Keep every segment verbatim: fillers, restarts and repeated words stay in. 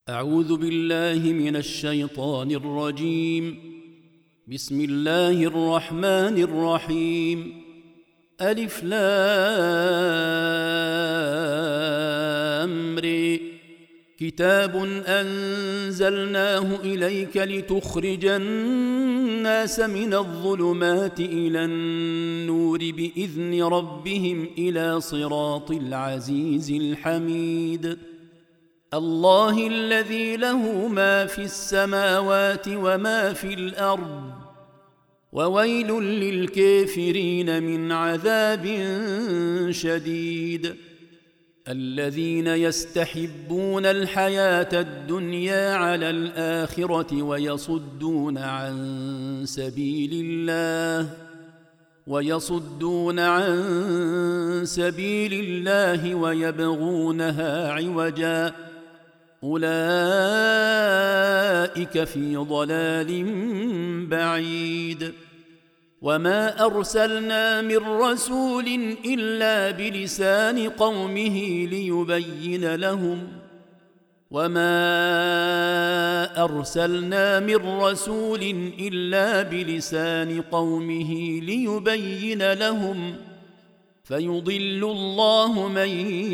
أعوذ بالله من الشيطان الرجيم. بسم الله الرحمن الرحيم. ألف لام ر. كتاب أنزلناه إليك لتخرج الناس من الظلمات إلى النور بإذن ربهم إلى صراط العزيز الحميد. الله الذي له ما في السماوات وما في الأرض، وويل للكافرين من عذاب شديد. الذين يستحبون الحياة الدنيا على الآخرة ويصدون عن سبيل الله ويصدون عن سبيل الله ويبغونها عوجا، أولئك في ضلال بعيد. وما أرسلنا من رسول إلا بلسان قومه ليبين لهم وما أرسلنا من رسول إلا بلسان قومه ليبين لهم فيضل الله من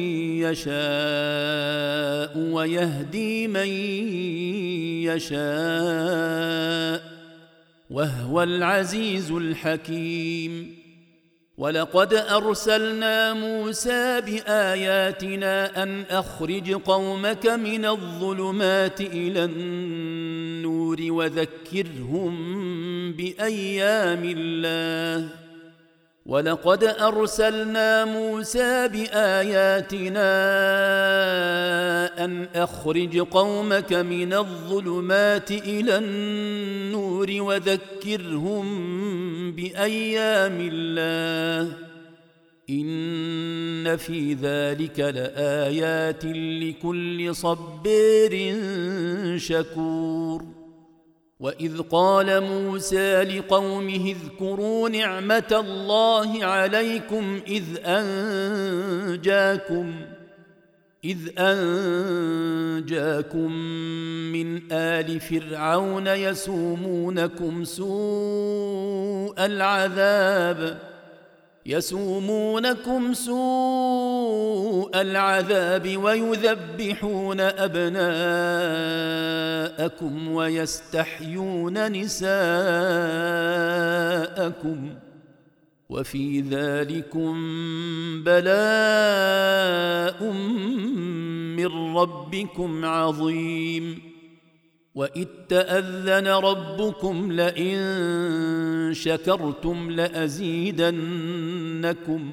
يشاء ويهدي من يشاء، وهو العزيز الحكيم. ولقد أرسلنا موسى بآياتنا أن أخرج قومك من الظلمات إلى النور وذكرهم بأيام الله. ولقد أرسلنا موسى بآياتنا أن أخرج قومك من الظلمات إلى النور وذكرهم بأيام الله، إن في ذلك لآيات لكل صبار شكور. وإذ قال موسى لقومه اذكروا نعمة الله عليكم إذ أنجاكم إذ أنجاكم من آل فرعون يسومونكم سوء العذاب يسومونكم سوء العذاب ويذبحون أبناءكم ويستحيون نساءكم، وفي ذلكم بلاء من ربكم عظيم. وإذ تأذن ربكم لئن شكرتم لأزيدنكم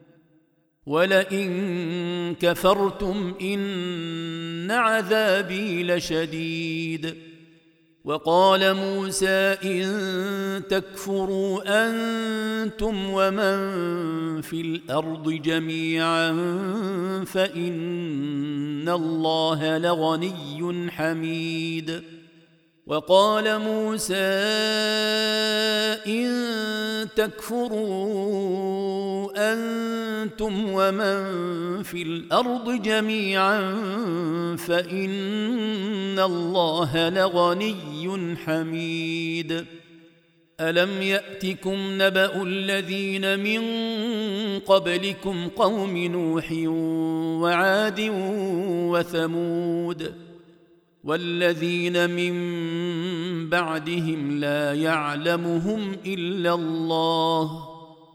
ولئن كفرتم إن عذابي لشديد. وقال موسى إن تكفروا أنتم ومن في الأرض جميعا فإن الله لغني حميد. وقال موسى إن تكفروا أنتم ومن في الأرض جميعا فإن الله لغني حميد. ألم يأتكم نبأ الذين من قبلكم قوم نوح وعاد وثمود والذين من بعدهم لا يعلمهم إلا الله،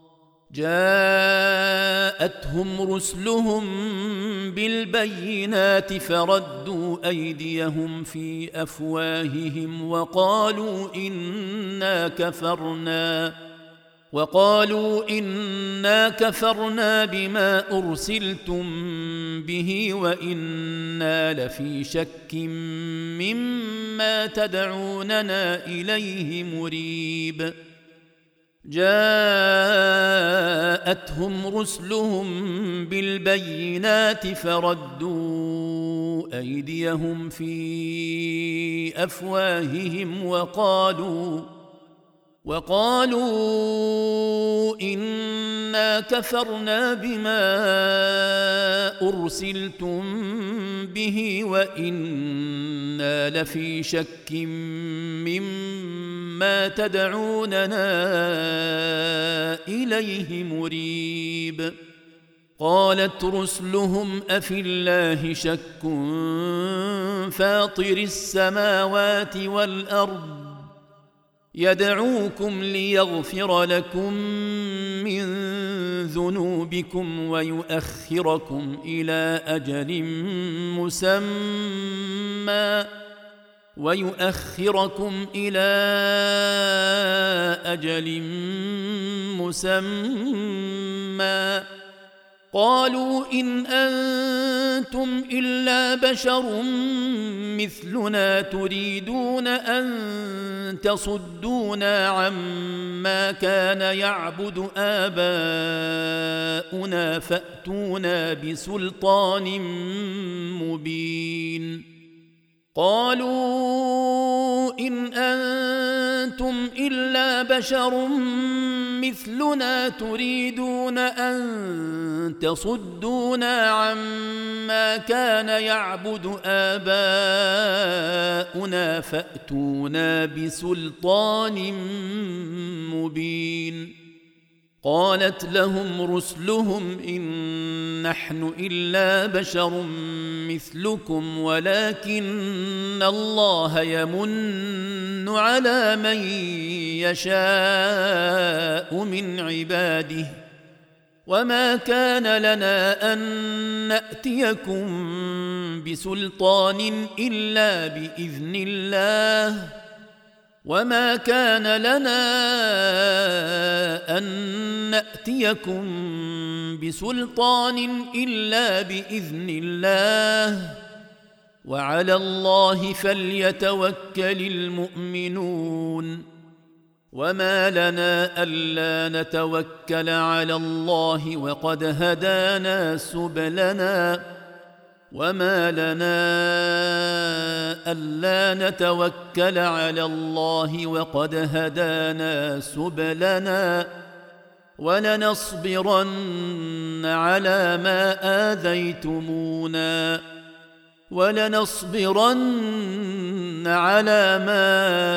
جاءتهم رسلهم بالبينات فردوا أيديهم في أفواههم وقالوا إنا كفرنا وقالوا إنا كفرنا بما أرسلتم به وإنا لفي شك مما تدعوننا إليه مريب. جاءتهم رسلهم بالبينات فردوا أيديهم في أفواههم وقالوا وقالوا إنا كفرنا بما أرسلتم به وإنا لفي شك مما تدعوننا إليه مريب. قالت رسلهم أفي الله شك فاطر السماوات والأرض يدعوكم ليغفر لكم من ذنوبكم ويؤخركم إلى أجل مسمى ويؤخركم إلى أجل مسمى قالوا إن أنتم إلا بشر مثلنا تريدون أن تصدونا عما كان يعبد آباؤنا فأتونا بسلطان مبين. قالوا إن أنتم إلا بشر مثلنا تريدون أن تصدونا عما كان يعبد آباؤنا فأتونا بسلطان مبين. قالت لهم رسلهم إن نحن إلا بشر مثلكم ولكن الله يمن على من يشاء من عباده وما كان لنا أن نأتيكم بسلطان إلا بإذن الله وما كان لنا أن نأتيكم بسلطان إلا بإذن الله وعلى الله فليتوكل المؤمنون. وما لنا ألا نتوكل على الله وقد هدانا سبلنا وما لنا ألا نتوكل على الله وقد هدانا سبلنا ولنصبرن على ما آذيتمونا ولنصبرن على ما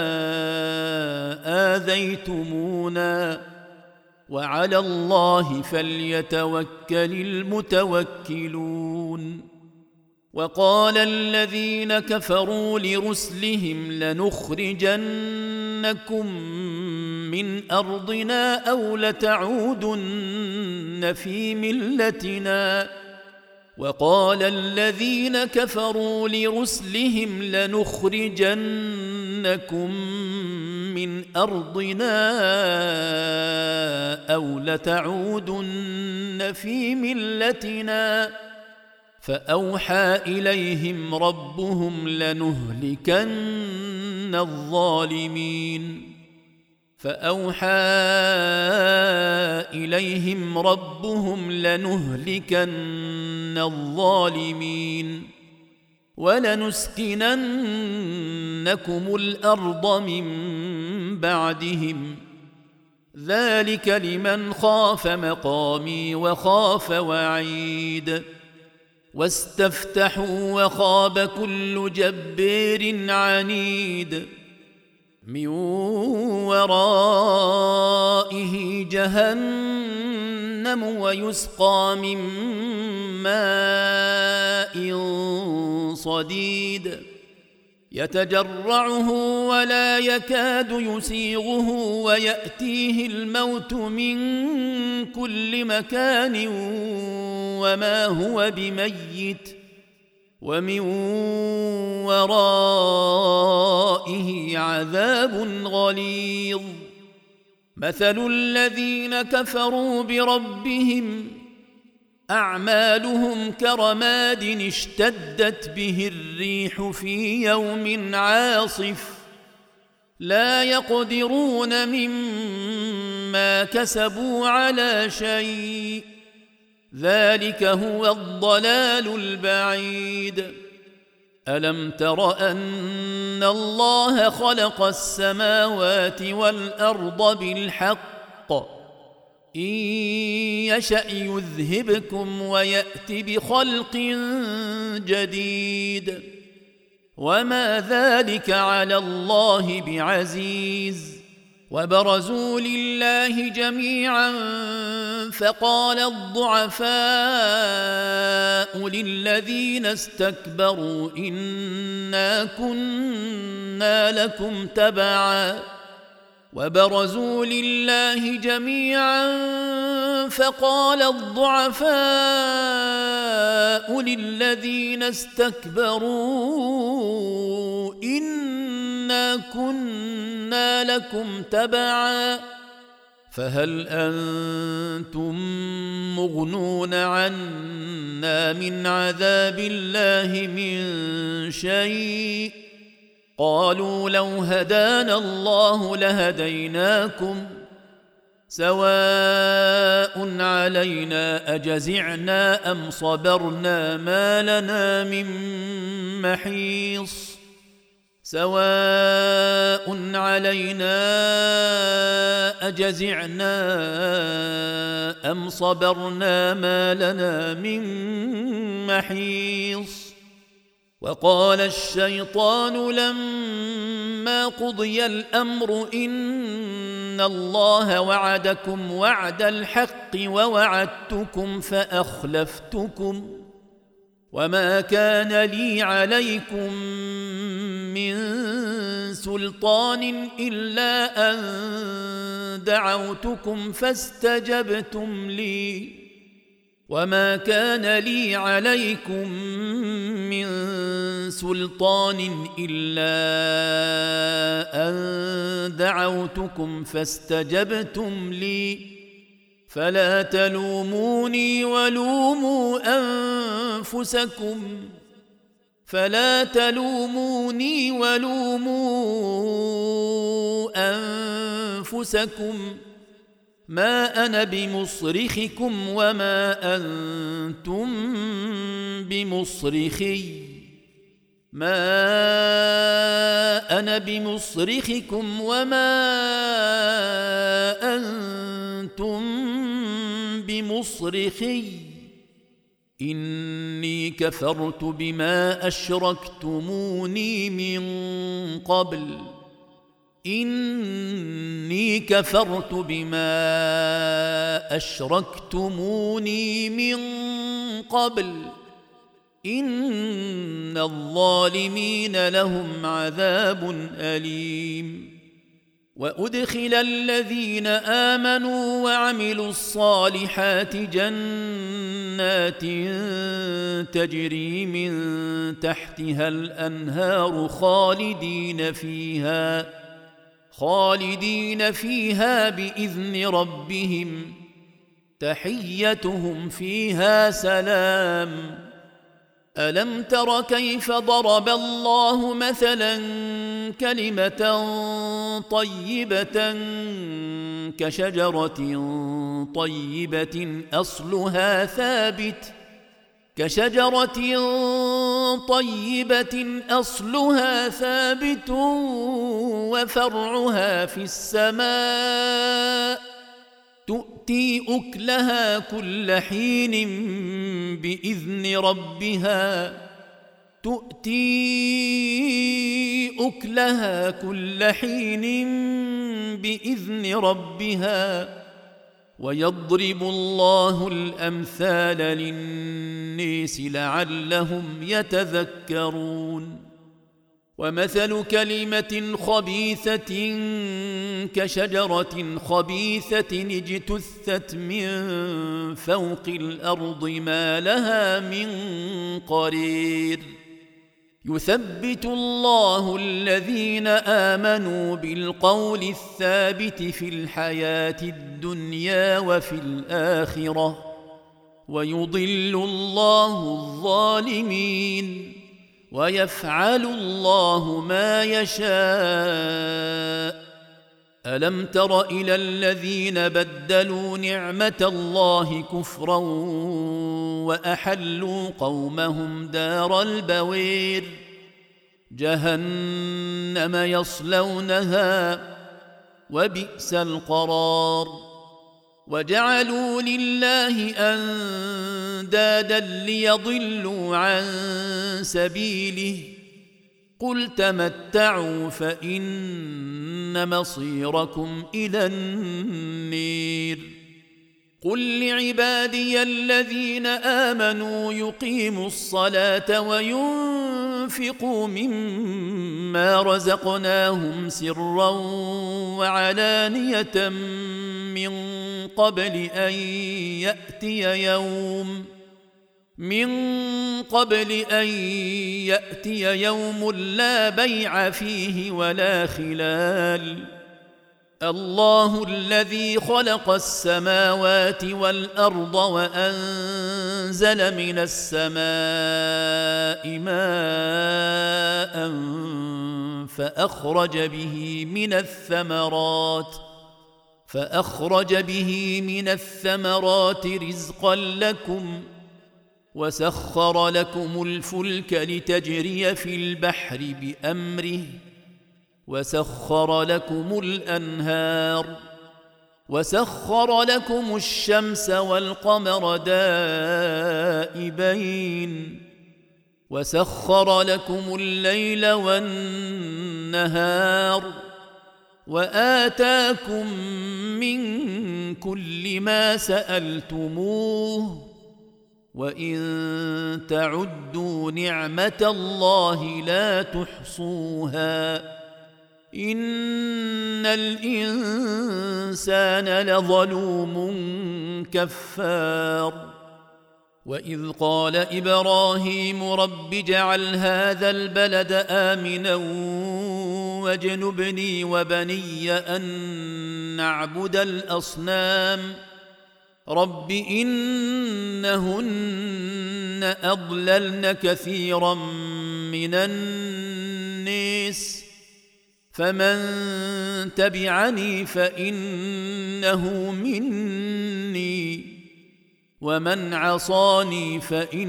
آذيتمونا وعلى الله فليتوكل المتوكلون. وقال الذين كفروا لرسلهم لنخرجنكم من أرضنا أو لتعودن في ملتنا وقال الذين كفروا لرسلهم لنخرجنكم من أرضنا أو لتعودن في ملتنا فأوحى إليهم ربهم لنهلكن الظالمين فأوحى إليهم ربهم لنهلكن الظالمين ولنسكننكم الأرض من بعدهم ذلك لمن خاف مقامي وخاف وعيد. واستفتحوا وخاب كل جبار عنيد من ورائه جهنم ويسقى من ماء صديد يتجرعه ولا يكاد يسيغه ويأتيه الموت من كل مكان وما هو بميت ومن ورائه عذاب غليظ. مثل الذين كفروا بربهم أعمالهم كرماد اشتدت به الريح في يوم عاصف لا يقدرون مما كسبوا على شيء ذلك هو الضلال البعيد. ألم تر أن الله خلق السماوات والأرض بالحق إن يشأ يذهبكم ويأت بخلق جديد وما ذلك على الله بعزيز وبرزوا لله جميعا فقال الضعفاء للذين استكبروا إنا كنا لكم تبعا وبرزوا لله جميعا فقال الضعفاء للذين استكبروا إنا كنا لكم تبعا فهل أنتم مغنون عنا من عذاب الله من شيء قالوا لو هدانا الله لهديناكم سواء علينا أجزعنا أم صبرنا ما لنا من محيص سواء علينا أجزعنا أم صبرنا ما لنا من محيص وقال الشيطان لما قضي الأمر إن الله وعدكم وعد الحق ووعدتكم فأخلفتكم وما كان لي عليكم من سلطان إلا أن دعوتكم فاستجبتم لي وما كان لي عليكم من سلطان إلا أن دعوتكم فاستجبتم لي فلا تلوموني ولوموا أنفسكم فلا تلوموني ولوموا أنفسكم ما أنا بمصرخكم وما أنتم بمصرخي ما أنا بمصرخكم وما أنتم بمصرخي إني كفرت بما أشركتموني من قبل إني كفرت بما أشركتموني من قبل إن الظالمين لهم عذاب أليم وأدخل الذين آمنوا وعملوا الصالحات جنات تجري من تحتها الأنهار خالدين فيها خالدين فيها بإذن ربهم تحيتهم فيها سلام ألم تر كيف ضرب الله مثلا كلمة طيبة كشجرة طيبة أصلها ثابت كشجرة طيبة أصلها ثابت وفرعها في السماء تؤتي أكلها كل حين بإذن ربها تؤتي أكلها كل حين بإذن ربها ويضرب الله الأمثال للناس لعلهم يتذكرون ومثل كلمة خبيثة كشجرة خبيثة اجتثت من فوق الأرض ما لها من قرير يثبت الله الذين آمنوا بالقول الثابت في الحياة الدنيا وفي الآخرة ويضل الله الظالمين ويفعل الله ما يشاء ألم تر إلى الذين بدلوا نعمة الله كفرا وأحلوا قومهم دار البوير جهنم يصلونها وبئس القرار وجعلوا لله أندادا ليضلوا عن سبيله قل تمتعوا فإن مصيركم إلى النير قل لعبادي الذين آمنوا يقيموا الصلاة وينفقوا مما رزقناهم سرا وعلانية من قبل أن يأتي يوم من قبل أن يأتي يوم لا بيع فيه ولا خلال الله الذي خلق السماوات والأرض وأنزل من السماء ماء فأخرج به من الثمرات فأخرج به من الثمرات رزقا لكم وسخر لكم الفلك لتجري في البحر بأمره وسخر لكم الأنهار وسخر لكم الشمس والقمر دائبين وسخر لكم الليل والنهار وآتاكم من كل ما سألتموه وإن تعدوا نعمة الله لا تحصوها إن الإنسان لظلوم كفار وإذ قال إبراهيم رب اجعل هذا البلد آمنا واجنبني وبني أن نعبد الأصنام رب إنهن أضللن كثيرا من الناس فمن تبعني فإنه مني ومن عصاني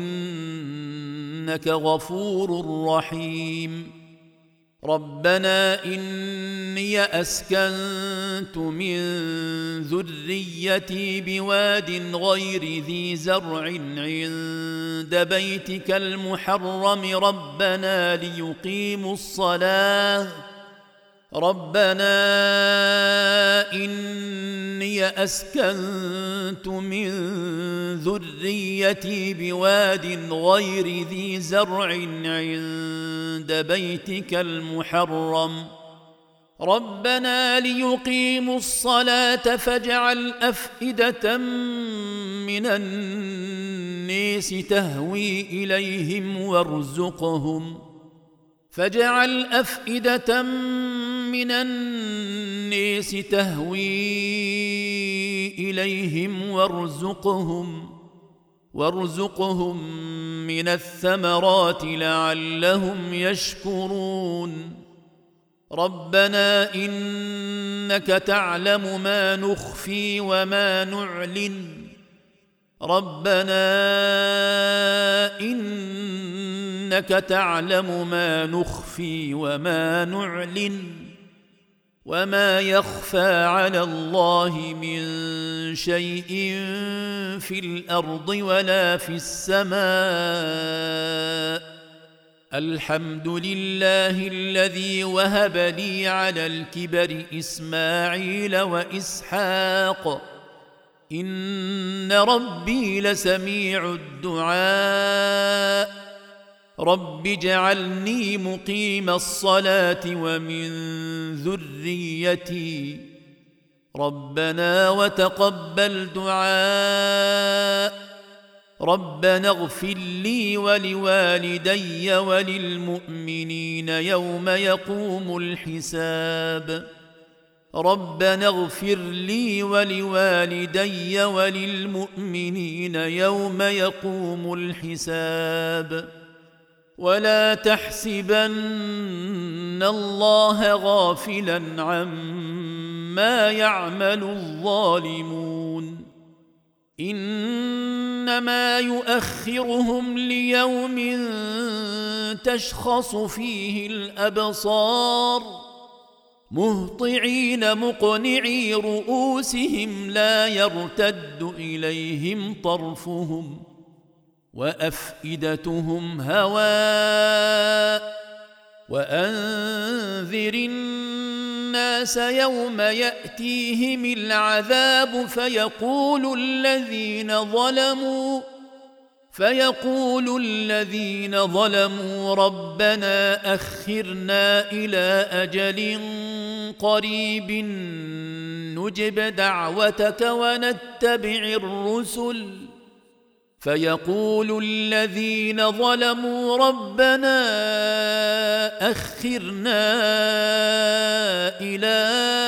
فإنك غفور رحيم ربنا إني أسكنت من ذريتي بواد غير ذي زرع عند بيتك المحرم ربنا ليقيموا الصلاة ربنا إني أسكنت من ذريتي بواد غير ذي زرع عند بيتك المحرم ربنا ليقيموا الصلاة فاجعل أفئدة من الناس تهوي إليهم وارزقهم فاجعل أفئدة من الناس تهوي إليهم وارزقهم وارزقهم من الثمرات لعلهم يشكرون ربنا إنك تعلم ما نخفي وما نعلن ربنا إنك تعلم ما نخفي وما نعلن وما يخفى على الله من شيء في الأرض ولا في السماء الحمد لله الذي وهب لي على الكبر إسماعيل وإسحاق إن ربي لسميع الدعاء رب اجعلني مقيم الصلاة ومن ذريتي ربنا وتقبل دعاء ربنا اغفر لي ولوالدي وللمؤمنين يوم يقوم الحساب ربنا اغفر لي ولوالدي وللمؤمنين يوم يقوم الحساب ولا تحسبن الله غافلا عما يعمل الظالمون إنما يؤخرهم ليوم تشخص فيه الأبصار مهطعين مقنعي رؤوسهم لا يرتد إليهم طرفهم وأفئدتهم هواء وأنذر الناس يوم يأتيهم العذاب فيقول الذين ظلموا فيقول الذين ظلموا ربنا أخرنا إلى أجل قريب نجب دعوتك ونتبع الرسل فيقول الذين ظلموا ربنا أخرنا إلى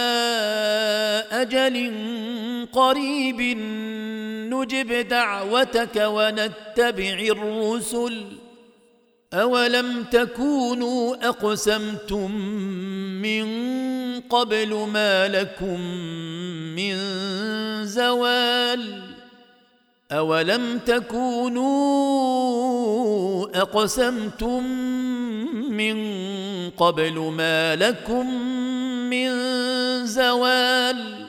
أجل قريب نجب دعوتك ونتبع الرسل أولم تكونوا أقسمتم من قبل ما لكم من زوال أولم تكونوا أقسمتم من قبل ما لكم من زوال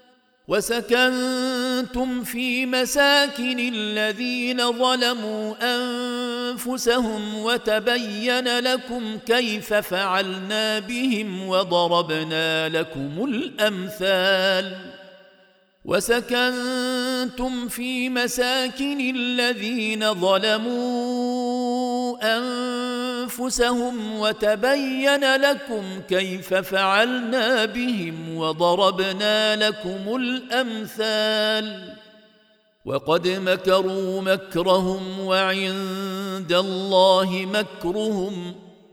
وسكنتم في مساكن الذين ظلموا أنفسهم وتبين لكم كيف فعلنا بهم وضربنا لكم الأمثال وسكنتم في مساكن الذين ظلموا أنفسهم وتبين لكم كيف فعلنا بهم وضربنا لكم الأمثال وقد مكروا مكرهم وعند الله مكرهم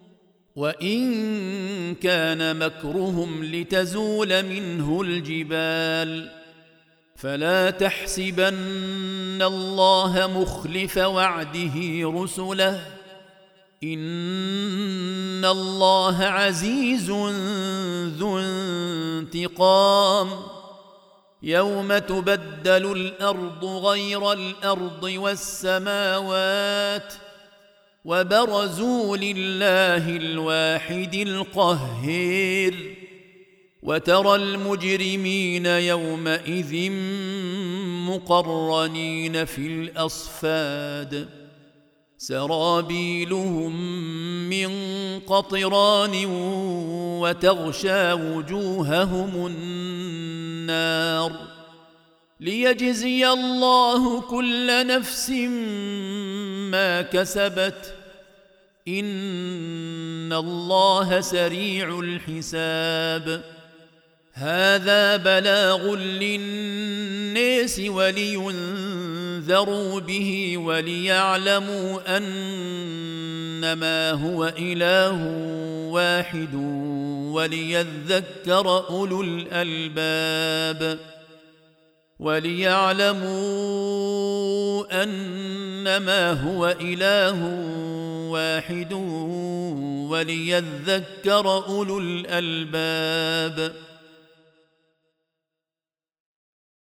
وإن كان مكرهم لتزول منه الجبال فلا تحسبن الله مخلف وعده رسله إن الله عزيز ذو انتقام يوم تبدل الأرض غير الأرض والسماوات وبرزوا لله الواحد القهير وترى المجرمين يومئذ مقرنين في الأصفاد سرابيلهم من قطران وتغشى وجوههم النار ليجزي الله كل نفس ما كسبت إن الله سريع الحساب هذا بلاغ للناس ولينذروا به وليعلموا أنما هو إله واحد وليذكر أولو الألباب وليعلموا أنما هو إله واحد وليذكر أولو الألباب